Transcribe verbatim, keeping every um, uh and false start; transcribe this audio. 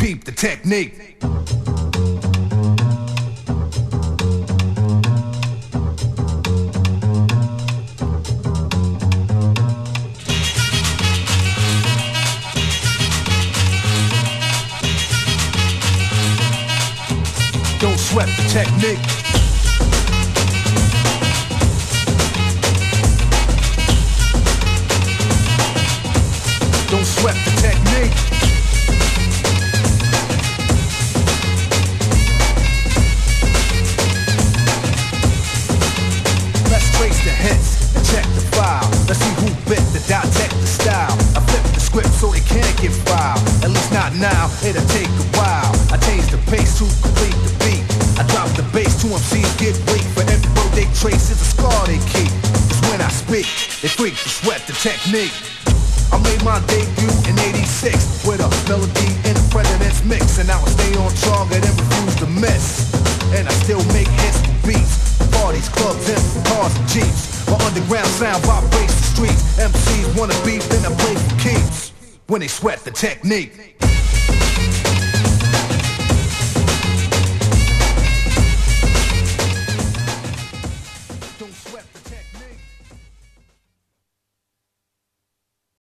peep the technique. Don't sweat the technique. Don't sweat the technique. Let's trace the hits and check the file. Let's see who bit the dissect the style. I flip the script so it can't get filed. At least not now, it'll take a while. I change the pace to complete the beat. I drop the bass to M Cs get weak. For every word they trace is a scar they keep. Cause when I speak, they freak to sweat the technique. I made my debut in eighty-six with a melody in the President's mix. And now I stay on target and refuse to miss. And I still make hits for beats. Parties, clubs, and cars and jeeps. My underground sound vibrates the streets. M Cs wanna beef, then I play for keeps. When they sweat the technique.